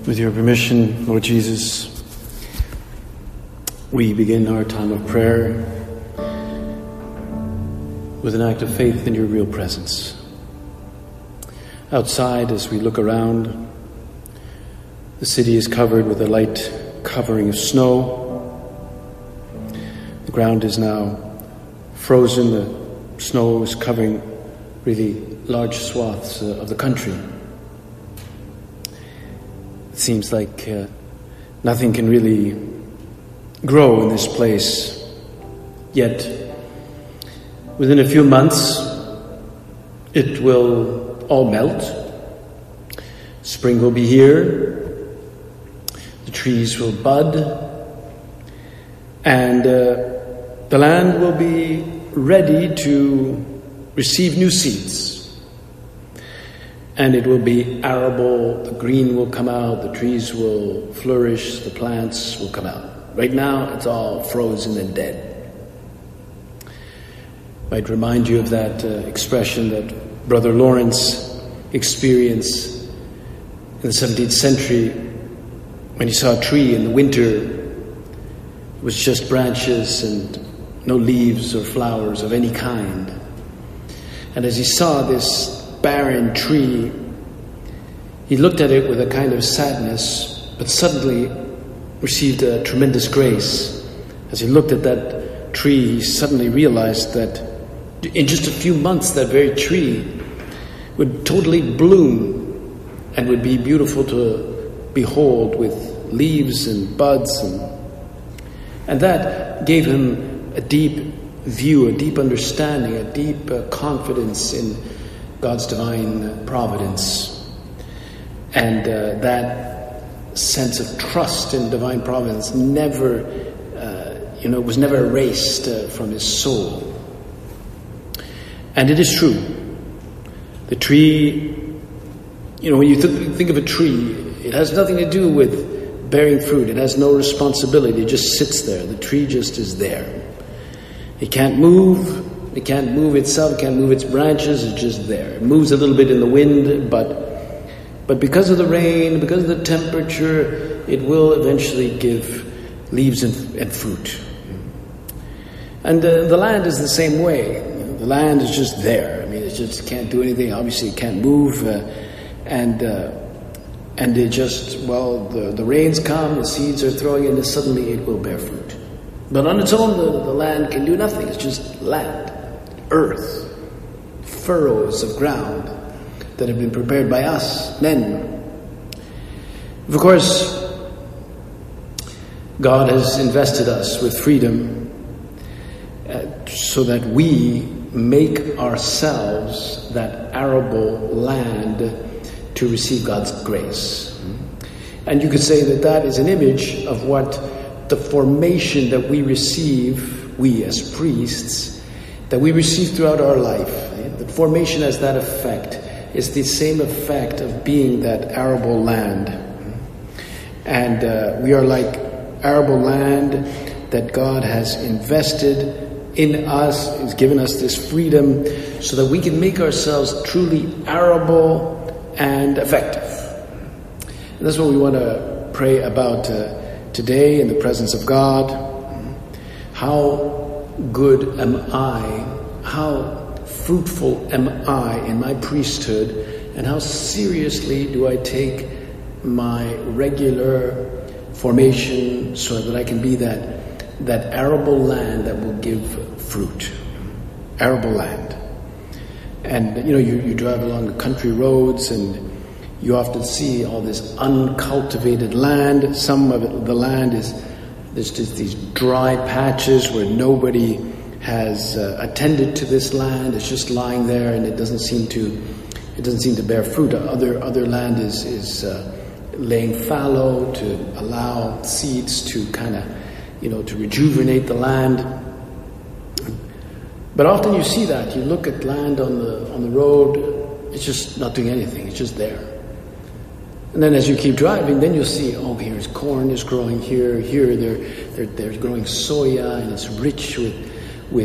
With your permission, Lord Jesus, we begin our time of prayer with an act of faith in your real presence. Outside, as we look around, the city is covered with a light covering of snow. The ground is now frozen. The snow is covering really large swaths of the country. It seems like nothing can really grow in this place. Yet, within a few months, it will all melt. Spring will be here. The trees will bud. And the land will be ready to receive new seeds. And it will be arable, the green will come out, the trees will flourish, the plants will come out. Right now, it's all frozen and dead. Might remind you of that expression that Brother Lawrence experienced in the 17th century when he saw a tree in the winter. It was just branches and no leaves or flowers of any kind. And as he saw this barren tree, he looked at it with a kind of sadness, but suddenly received a tremendous grace. As he looked at that tree, he suddenly realized that in just a few months that very tree would totally bloom and would be beautiful to behold with leaves and buds, and that gave him a deep view, a deep understanding, a deep confidence in God's divine providence. And that sense of trust in divine providence never, was never erased from his soul. And it is true. The tree, when you think of a tree, it has nothing to do with bearing fruit. It has no responsibility. It just sits there. The tree just is there. It can't move. It can't move itself, it can't move its branches, it's just there. It moves a little bit in the wind, but because of the rain, because of the temperature, it will eventually give leaves and fruit. And the land is the same way. The land is just there. I mean, it just can't do anything. Obviously, it can't move, and it just, the rains come, the seeds are throwing in, and suddenly it will bear fruit. But on its own, the land can do nothing. It's just land. Earth, furrows of ground that have been prepared by us, men. Of course, God has invested us with freedom so that we make ourselves that arable land to receive God's grace. And you could say that is an image of what the formation that we receive, we as priests, that we receive throughout our life. The formation has that effect. It's the same effect of being that arable land. And we are like arable land that God has invested in us, has given us this freedom so that we can make ourselves truly arable and effective. And that's what we want to pray about today in the presence of God. How good am I? How fruitful am I in my priesthood? And how seriously do I take my regular formation so that I can be that arable land that will give fruit? Arable land. And you drive along the country roads and you often see all this uncultivated land. Some of it, the land there's just these dry patches where nobody has attended to this land. It's just lying there, and it doesn't seem to bear fruit. Other land is laying fallow to allow seeds to kind of, to rejuvenate the land. But often you see that you look at land on the road, it's just not doing anything. It's just there. And then as you keep driving, then you'll see, here's corn is growing here. Here they're growing soya, and it's rich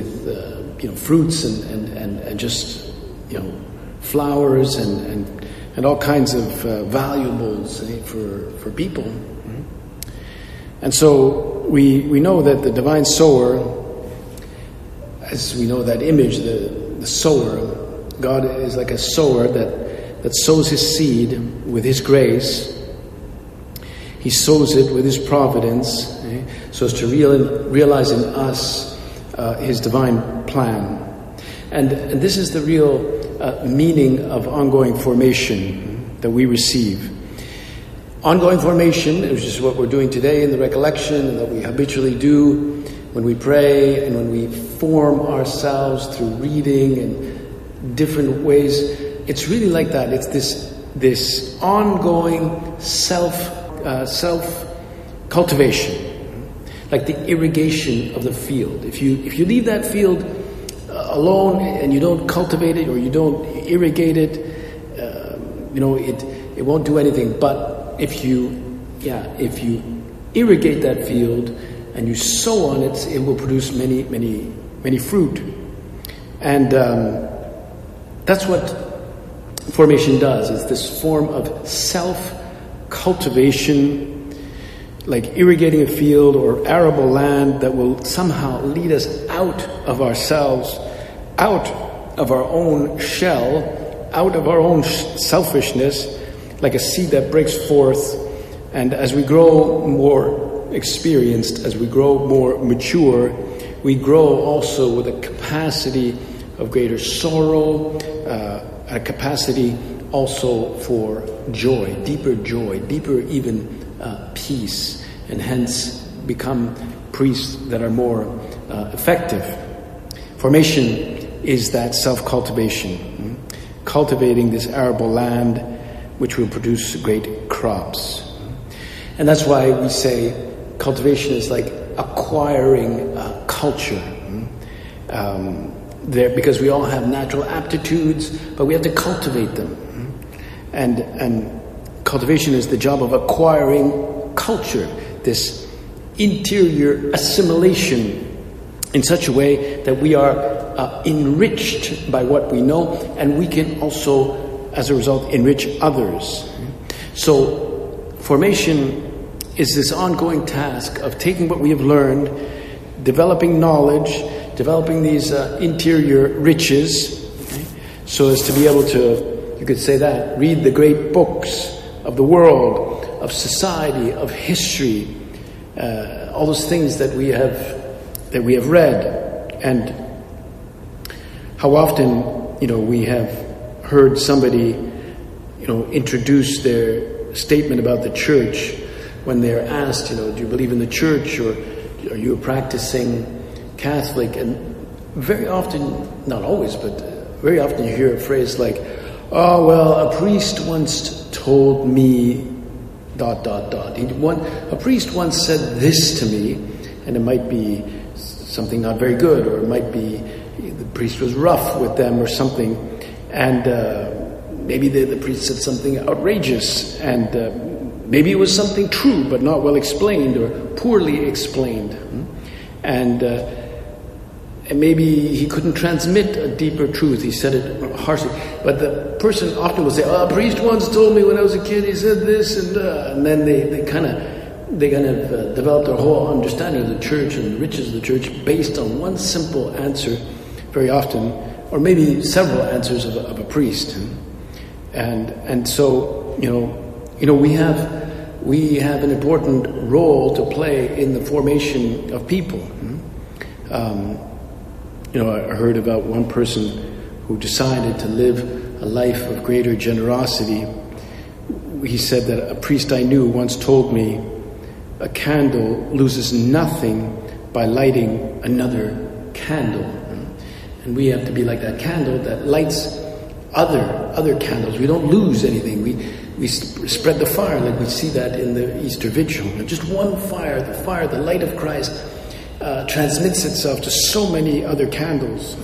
with fruits and just flowers and and all kinds of valuables for people. And so we know that the divine sower, as we know that image, the sower, God is like a sower that sows his seed with his grace. He sows it with his providence, so as to realize in us his divine plan. And this is the real meaning of ongoing formation that we receive. Ongoing formation, which is what we're doing today in the recollection, and that we habitually do when we pray and when we form ourselves through reading and different ways. It's really like that. It's this ongoing self cultivation, like the irrigation of the field. If you leave that field alone and you don't cultivate it or you don't irrigate it, it won't do anything. But if you irrigate that field and you sow on it, it will produce many fruit. And that's what formation does. It's this form of self-cultivation, like irrigating a field or arable land that will somehow lead us out of ourselves, out of our own shell, out of our own selfishness, like a seed that breaks forth. And as we grow more experienced, as we grow more mature, we grow also with a capacity of greater sorrow, a capacity also for joy, deeper even peace, and hence become priests that are more effective. Formation is that self-cultivation, cultivating this arable land which will produce great crops. And that's why we say cultivation is like acquiring culture. Because we all have natural aptitudes, but we have to cultivate them. And cultivation is the job of acquiring culture, this interior assimilation in such a way that we are enriched by what we know, and we can also, as a result, enrich others. So formation is this ongoing task of taking what we have learned, developing knowledge, developing these interior riches, so as to be able to, you could say that, read the great books of the world, of society, of history, all those things that we have read. And how often, we have heard somebody, introduce their statement about the church when they're asked, do you believe in the church, or are you a practicing Catholic? And very often, not always, but very often you hear a phrase like, oh, well, a priest once told me ... A priest once said this to me, and it might be something not very good, or it might be the priest was rough with them or something, and maybe the priest said something outrageous, and maybe it was something true but not well explained or poorly explained, and maybe he couldn't transmit a deeper truth. He said it harshly, but the person often will say, "Oh, a priest once told me when I was a kid. He said this," and then they kind of develop their whole understanding of the church and the riches of the church based on one simple answer, very often, or maybe several answers of a priest. And so we have an important role to play in the formation of people. I heard about one person who decided to live a life of greater generosity. He said that a priest I knew once told me, a candle loses nothing by lighting another candle. And we have to be like that candle that lights other candles. We don't lose anything. We spread the fire, like we see that in the Easter Vigil. Just one fire, the light of Christ, transmits itself to so many other candles.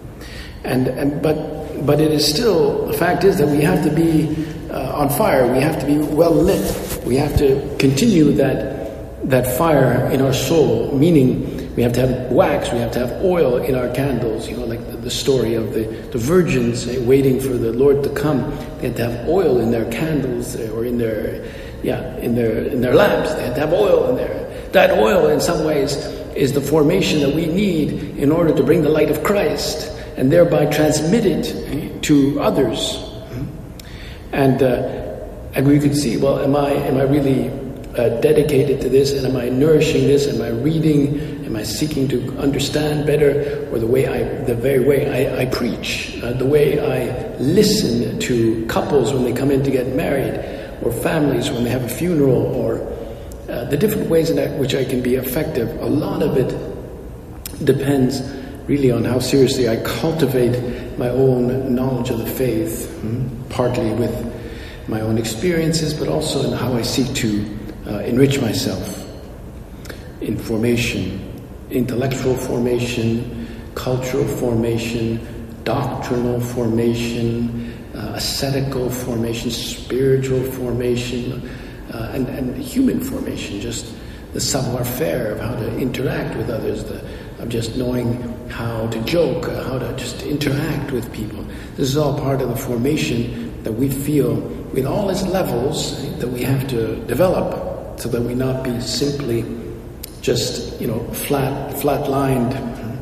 But it is still, the fact is that we have to be on fire. We have to be well lit. We have to continue that fire in our soul, meaning We have to have wax, we have to have oil in our candles, like the story of the virgins waiting for the Lord to come. They had to have oil in their candles or in their lamps. They had to have oil in there. That oil, in some ways, is the formation that we need in order to bring the light of Christ and thereby transmit it to others. And we could see, well, am I really dedicated to this, and am I nourishing this? Am I reading? Am I seeking to understand better? Or the very way I preach, the way I listen to couples when they come in to get married, or families when they have a funeral, or the different ways in which I can be effective. A lot of it depends really on how seriously I cultivate my own knowledge of the faith, partly with my own experiences, but also in how I seek to enrich myself in formation, intellectual formation, cultural formation, doctrinal formation, ascetical formation, spiritual formation, and human formation, just the savoir-faire of how to interact with others, of just knowing how to joke, how to just interact with people. This is all part of the formation that we feel with all its levels that we have to develop, so that we not be simply just, flat-lined.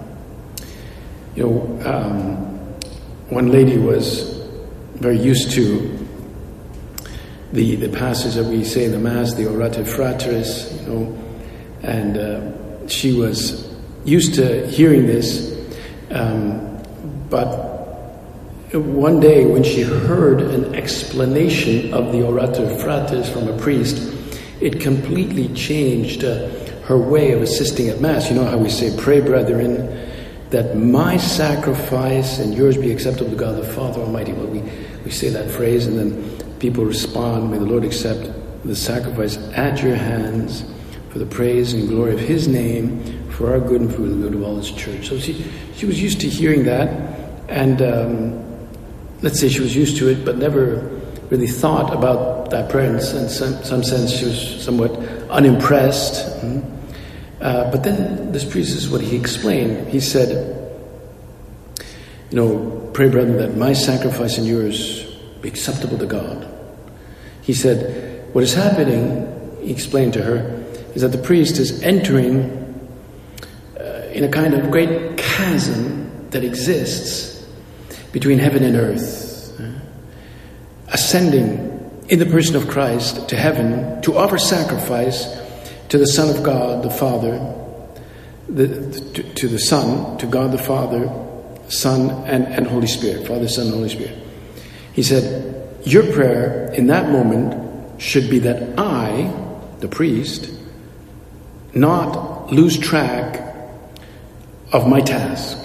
One lady was very used to the passage that we say in the Mass, the Orate Fratres, and she was used to hearing this, but one day when she heard an explanation of the Orate Fratres from a priest, it completely changed her way of assisting at Mass. You know how we say, "Pray, brethren, that my sacrifice and yours be acceptable to God the Father Almighty." Well, we say that phrase, and then people respond, "May the Lord accept the sacrifice at your hands for the praise and glory of His name, for our good and for the good of all His church." So she was used to hearing that, and let's say she was used to it, but never really thought about that prayer. In some sense, she was somewhat unimpressed. But then this priest is what he explained. He said, "Pray, brethren, that my sacrifice and yours be acceptable to God." He said, what is happening, he explained to her, is that the priest is entering in a kind of great chasm that exists between heaven and earth, ascending in the person of Christ to heaven to offer sacrifice to the Son of God, the Father, to the Son, to God the Father, Son, and Holy Spirit, Father, Son, and Holy Spirit. He said, your prayer in that moment should be that I, the priest, not lose track of my task,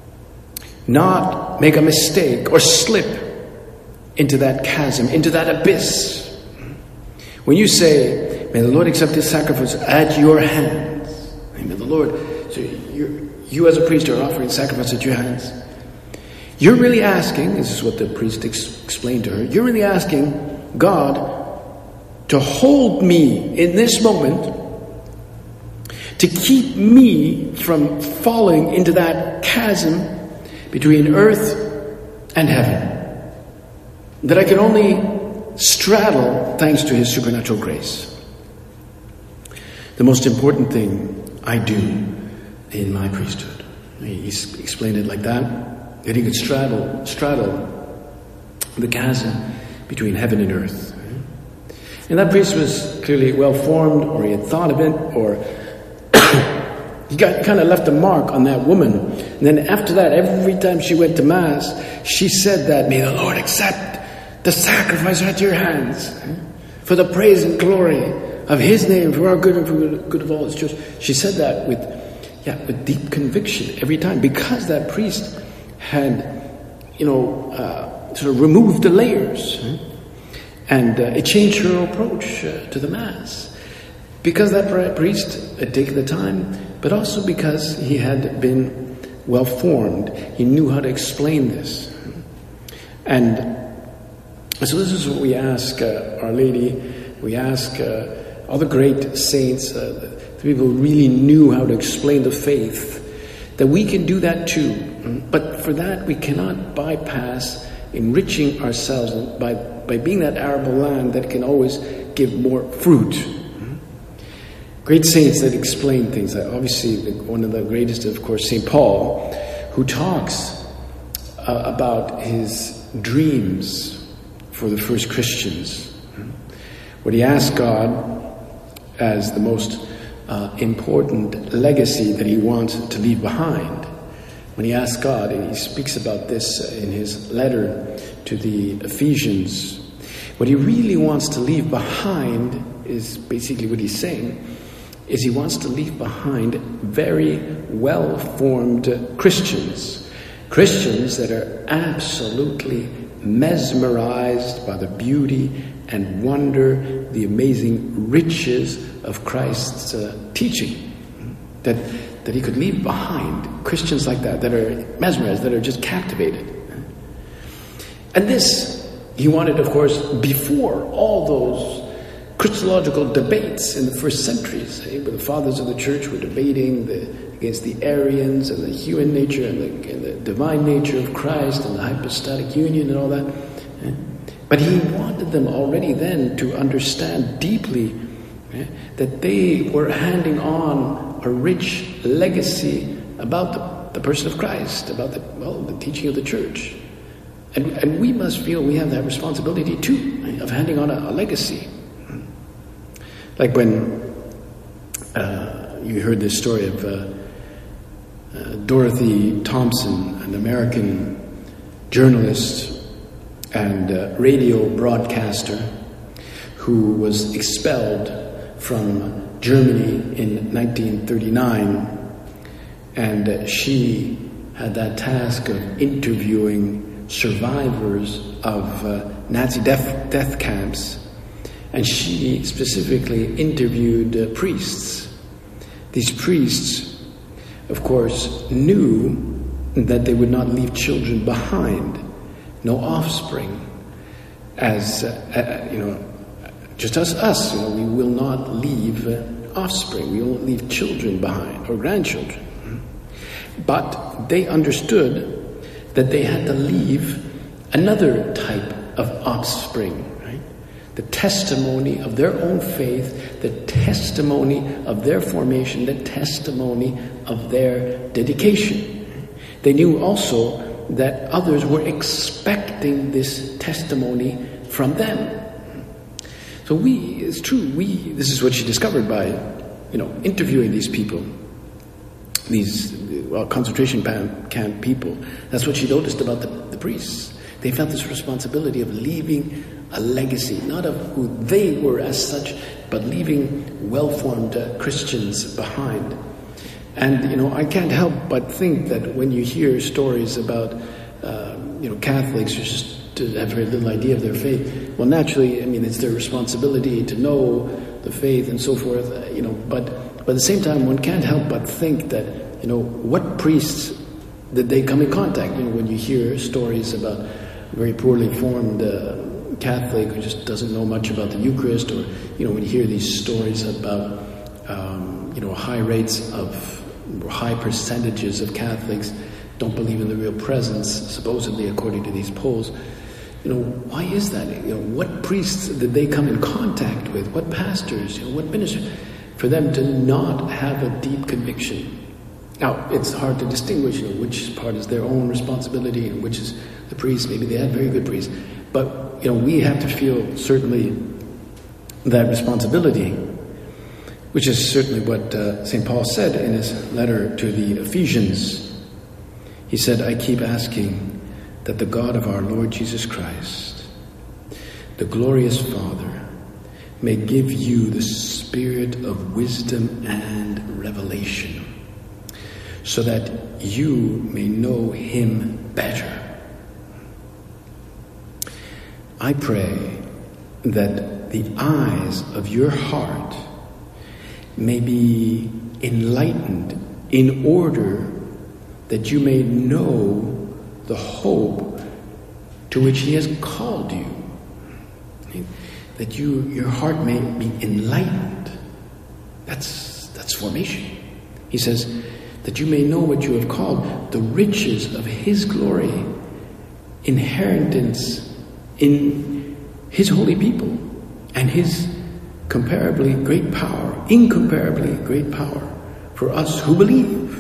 not make a mistake or slip into that chasm, into that abyss. When you say, "May the Lord accept His sacrifice at your hands," may the Lord, so you as a priest are offering sacrifice at your hands. You're really asking, this is what the priest explained to her, you're really asking God to hold me in this moment, to keep me from falling into that chasm between earth and heaven, that I can only straddle thanks to His supernatural grace. The most important thing I do in my priesthood. He explained it like that he could straddle the chasm between heaven and earth. And that priest was clearly well formed, or he had thought of it, or he kind of left a mark on that woman. And then after that, every time she went to Mass, she said that, "May the Lord accept the sacrifice at your hands for the praise and glory of His name, for our good and for the good of all His church." She said that with deep conviction every time, because that priest had, sort of removed the layers. And it changed her approach to the Mass. Because that priest had taken the time, but also because he had been well formed. He knew how to explain this. And so this is what we ask Our Lady. We ask all the great saints, the people who really knew how to explain the faith, that we can do that too. But for that, we cannot bypass enriching ourselves by being that arable land that can always give more fruit. Great saints that explain things. Obviously, one of the greatest, of course, St. Paul, who talks about his dreams for the first Christians. What he asked God as the most important legacy that he wants to leave behind. When he asked God, and he speaks about this in his letter to the Ephesians, what he really wants to leave behind is basically what he's saying, is he wants to leave behind very well-formed Christians. Christians that are absolutely mesmerized by the beauty and wonder, the amazing riches of Christ's teaching. That he could leave behind Christians like that are mesmerized, that are just captivated. And this, he wanted, of course, before all those Christological debates in the first centuries, where the fathers of the church were debating against the Arians and the human nature and the divine nature of Christ and the hypostatic union and all that. But he wanted them already then to understand deeply that they were handing on a rich legacy about the person of Christ, about the teaching of the church. And we must feel we have that responsibility too, of handing on a legacy. Like when you heard this story of Dorothy Thompson, an American journalist and radio broadcaster who was expelled from Germany in 1939, and she had that task of interviewing survivors of Nazi death camps, and she specifically interviewed priests. These priests, of course, knew that they would not leave children behind, no offspring, as just as us, we will not leave offspring, we won't leave children behind, or grandchildren. But they understood that they had to leave another type of offspring, right? The testimony of their own faith, the testimony of their formation, the testimony of their dedication. They knew also that others were expecting this testimony from them. So it's true, this is what she discovered by, interviewing these people, these concentration camp people. That's what she noticed about the priests. They felt this responsibility of leaving a legacy, not of who they were as such, but leaving well-formed Christians behind. And, I can't help but think that when you hear stories about, Catholics who just have very little idea of their faith, well, naturally, it's their responsibility to know the faith and so forth, but at the same time, one can't help but think that, what priests did they come in contact? When you hear stories about a very poorly formed Catholic who just doesn't know much about the Eucharist, or, when you hear these stories about, high rates of, or high percentages of Catholics don't believe in the real presence, supposedly according to these polls. Why is that? What priests did they come in contact with? What pastors? What ministers? For them to not have a deep conviction. Now, it's hard to distinguish, which part is their own responsibility and which is the priest. Maybe they had very good priests. But, we have to feel certainly that responsibility, which is certainly what St. Paul said in his letter to the Ephesians. He said, I keep asking that the God of our Lord Jesus Christ, the glorious Father, may give you the spirit of wisdom and revelation, so that you may know him better. I pray that the eyes of your heart may be enlightened in order that you may know the hope to which he has called you. That your heart may be enlightened That's formation. He says, that you may know what you have called the riches of His glory, inheritance in His holy people, and His incomparably great power for us who believe.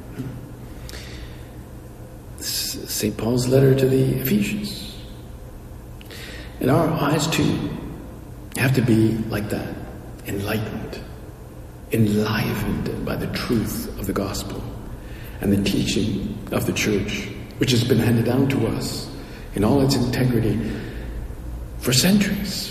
St. Paul's letter to the Ephesians. And our eyes too have to be like that, enlightened, enlivened by the truth of the gospel and the teaching of the church, which has been handed down to us in all its integrity for centuries.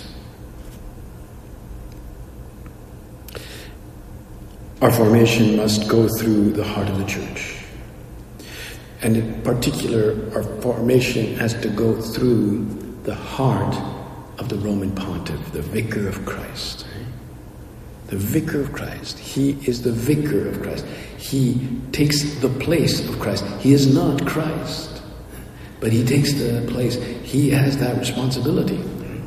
Our formation must go through the heart of the church. And in particular, our formation has to go through the heart of the Roman Pontiff, the Vicar of Christ. The Vicar of Christ. He is the Vicar of Christ. He takes the place of Christ. He is not Christ, but he takes the place. He has that responsibility.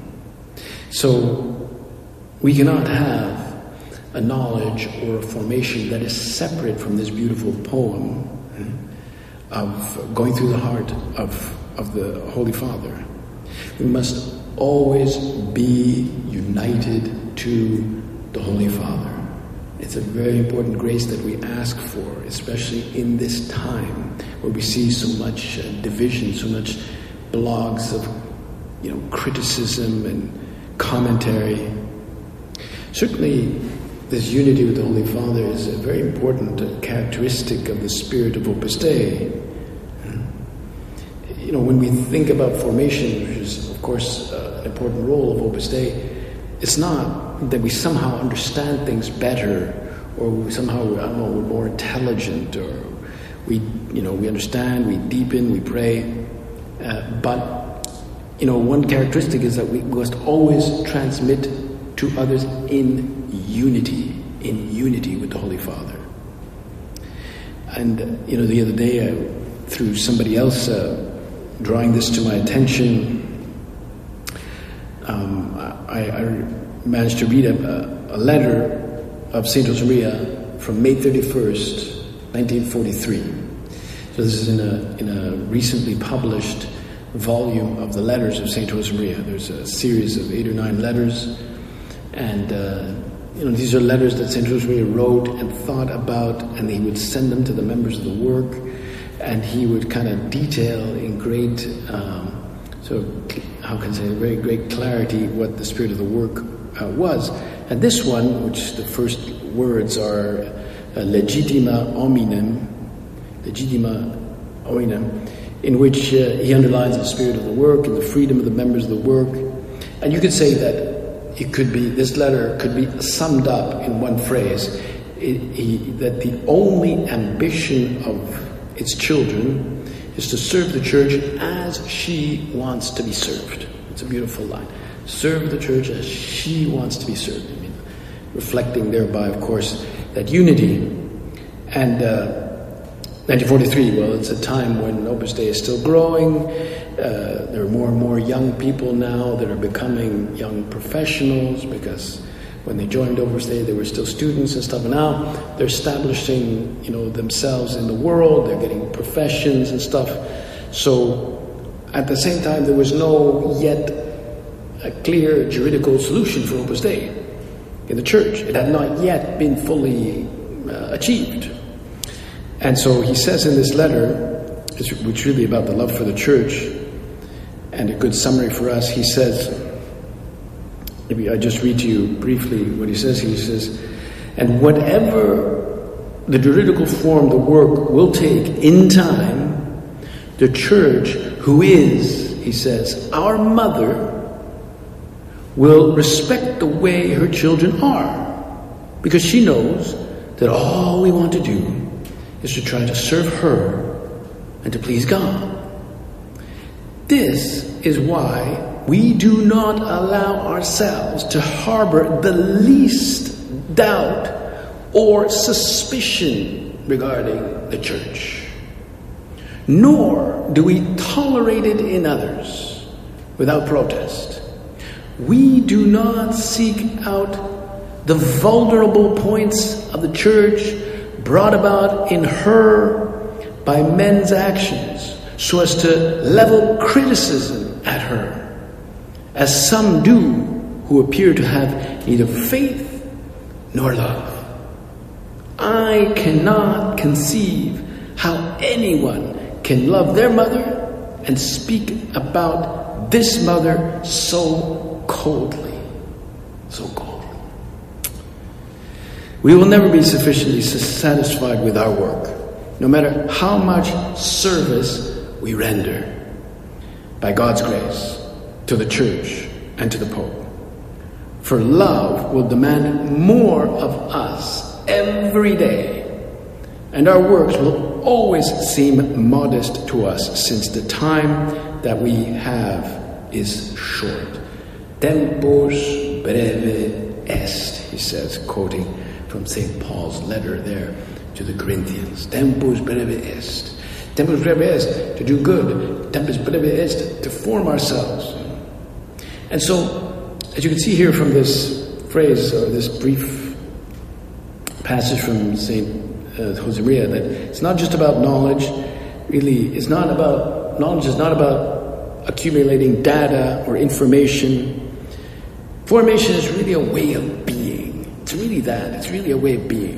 So we cannot have a knowledge or a formation that is separate from this beautiful poem of going through the heart of the Holy Father. We must always be united to the Holy Father. It's a very important grace that we ask for, especially in this time where we see so much division, so much blogs of criticism and commentary. Certainly, this unity with the Holy Father is a very important characteristic of the spirit of Opus Dei. When we think about formation, which is, of course, an important role of Opus Dei, it's not that we somehow understand things better, or we somehow, we're more intelligent, or we understand, we deepen, we pray. But one characteristic is that we must always transmit to others in unity with the Holy Father. And the other day, through somebody else drawing this to my attention, I managed to read a letter of St. Josemaria from May 31st, 1943. So this is in a recently published volume of the letters of St. Josemaria. There's a series of 8 or 9 letters, and these are letters that St. Josemaria wrote and thought about, and he would send them to the members of the work, and he would kind of detail in great, very great clarity what the spirit of the work was. And this one, which the first words are legitima hominem, in which he underlines the spirit of the work and the freedom of the members of the work. And you could say that this letter could be summed up in one phrase, that the only ambition of its children is to serve the church as she wants to be served. It's a beautiful line. Serve the church as she wants to be served. Reflecting thereby, of course, that unity. And 1943, well, it's a time when Opus Dei is still growing. There are more and more young people now that are becoming young professionals, because when they joined Opus Dei, they were still students and stuff. And now they're establishing, themselves in the world. They're getting professions and stuff. So at the same time, there was no yet a clear juridical solution for Opus Dei in the church. It had not yet been fully achieved. And so he says in this letter, which is really about the love for the church, and a good summary for us, he says, maybe I just read to you briefly what he says. He says, and whatever the juridical form the work will take in time, the church, who is, he says, our mother, will respect the way her children are, because she knows that all we want to do is to try to serve her and to please God. This is why we do not allow ourselves to harbor the least doubt or suspicion regarding the church, nor do we tolerate it in others without protest. We do not seek out the vulnerable points of the church brought about in her by men's actions, so as to level criticism at her, as some do who appear to have neither faith nor love. I cannot conceive how anyone can love their mother and speak about this mother so coldly. So coldly. We will never be sufficiently satisfied with our work, no matter how much service we render, by God's grace, to the church and to the Pope. For love will demand more of us every day, and our works will always seem modest to us, since the time that we have is short. Tempus breve est, he says, quoting from St. Paul's letter there to the Corinthians. Tempus breve est. Tempus breve est, to do good. Tempus breve est, to form ourselves. And so, as you can see here from this phrase, or this brief passage from St. Josemaria, that it's not just about knowledge. Really, it's not about, knowledge is not about accumulating data or information. Formation is really a way of being. It's really that. It's really a way of being.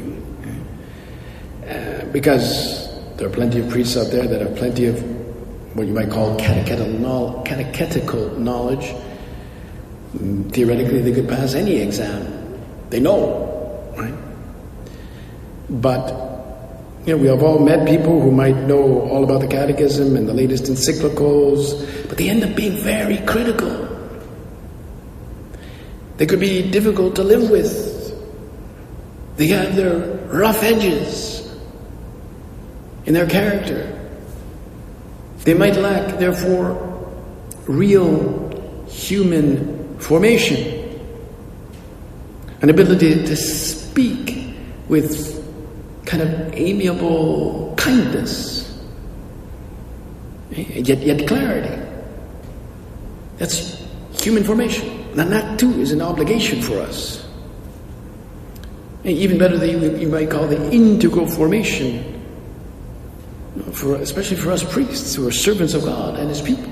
Because there are plenty of priests out there that have plenty of what you might call catechetical knowledge. Theoretically, they could pass any exam. They know, right? But, we have all met people who might know all about the catechism and the latest encyclicals, but they end up being very critical. They could be difficult to live with. They have their rough edges in their character. They might lack, therefore, real human formation, an ability to speak with kind of amiable kindness, yet clarity. That's human formation. And that too is an obligation for us. Even better, that you might call the integral formation, especially for us priests who are servants of God and His people.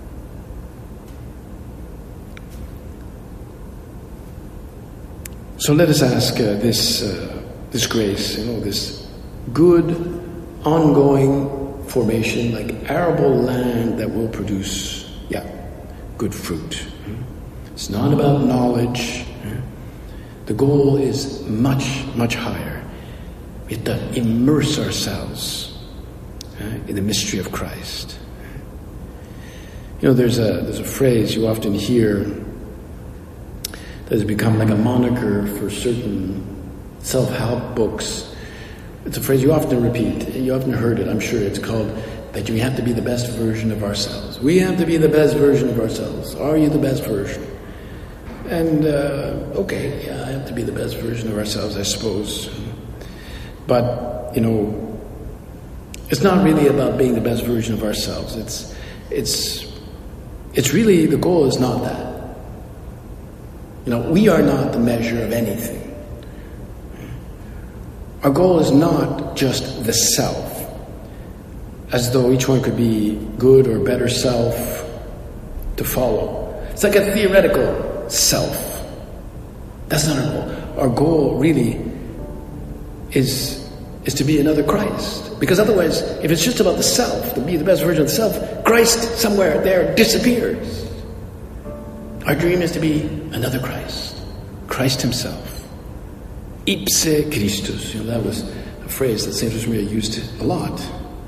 So let us ask this grace, this good, ongoing formation, like arable land that will produce, good fruit. It's not about knowledge. The goal is much, much higher. We have to immerse ourselves in the mystery of Christ. There's a phrase you often hear that has become like a moniker for certain self-help books. It's a phrase you often repeat. You often heard it, I'm sure. It's called that we have to be the best version of ourselves. We have to be the best version of ourselves. Are you the best version? And, I have to be the best version of ourselves, I suppose. But, it's not really about being the best version of ourselves. It's really, the goal is not that. We are not the measure of anything. Our goal is not just the self, as though each one could be good or better self to follow. It's like a theoretical self. That's not our goal. Our goal really is to be another Christ. Because otherwise, if it's just about the self, to be the best version of the self, Christ somewhere there disappears. Our dream is to be another Christ. Christ Himself. Ipse Christus. That was a phrase that St. Josemaria used a lot.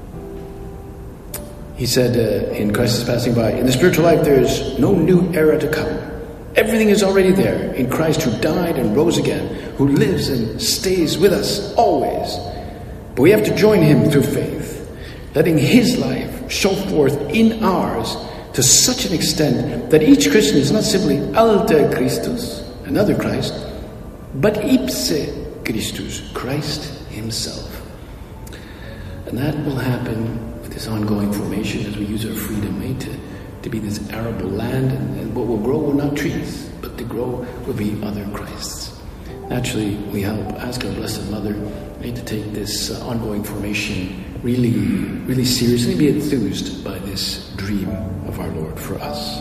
He said in Christ is Passing By, in the spiritual life there is no new era to come. Everything is already there in Christ, who died and rose again, who lives and stays with us always. But we have to join Him through faith, letting His life show forth in ours to such an extent that each Christian is not simply alter Christus, another Christ, but ipse Christus, Christ Himself. And that will happen with this ongoing formation as we use our freedom to be this arable land, and what will grow will not trees, but to grow will be other Christs. naturally we ask our Blessed Mother to take this ongoing formation really, really seriously, be enthused by this dream of our Lord for us.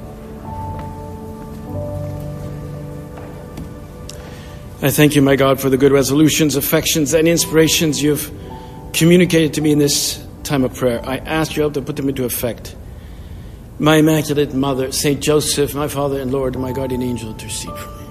I thank you, my God, for the good resolutions, affections, and inspirations you've communicated to me in this time of prayer. I ask your help to put them into effect. My Immaculate Mother, Saint Joseph, my Father and Lord, and my guardian angel, intercede for me.